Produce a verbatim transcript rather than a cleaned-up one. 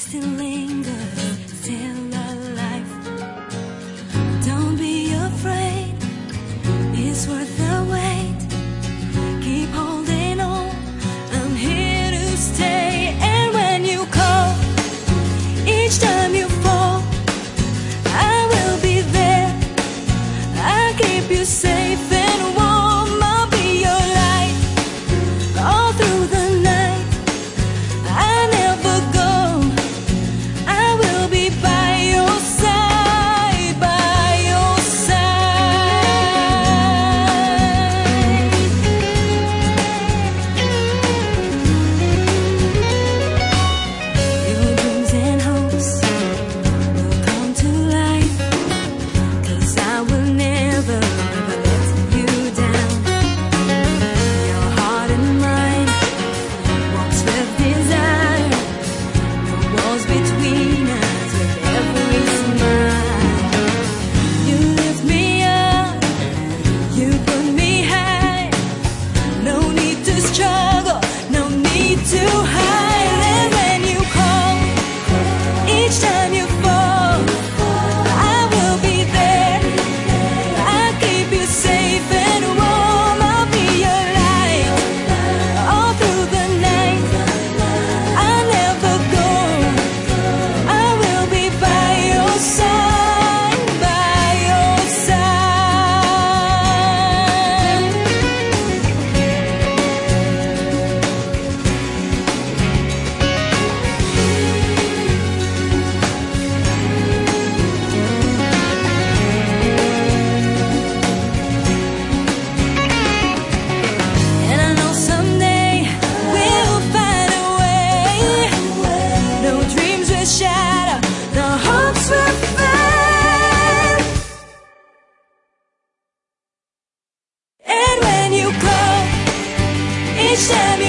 still lingers, still alive. Don't be afraid, it's worth the wait. Keep holding on, I'm here to stay. And when you call, each time you fall, I will be there. I'll keep you safe and warm. I'll be your light all through the night. I never go, I will be by your side, by your side. Your dreams and hopes will come to life, 'cause I will never, never let you down. Your heart and mind walks with desire. No walls between us with every smile. You lift me up, you put me high. No need to struggle, no need to hide. And when you call, each time you fall, I will be there. I'll keep you safe and warm. I'll be your light all through the night. I'll never go, I will be by your side, by your side. And I know someday we'll find a way. No dreams will shatter, no hopes will fade. And when you call, each time you